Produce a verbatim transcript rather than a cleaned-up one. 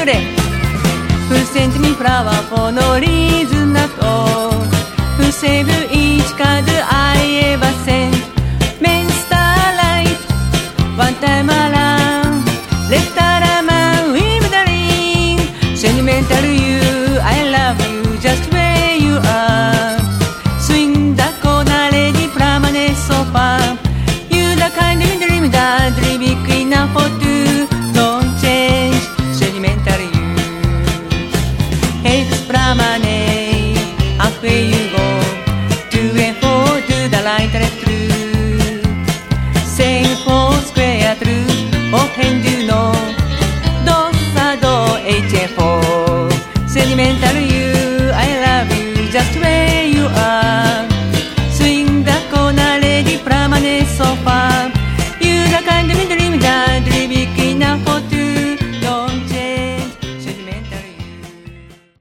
Pure. Who sent me flower for no reason at all? Who saved each card I ever sent? Main starlight, one time around. Left a man with the ring. Sentimental you, I love you just where you are. Swing the corner, lady from a sofa. You the kind of dream that dream queen for two. Don't change, sentimental you. Hey, Brahmane, up where you go. To and fro to the light.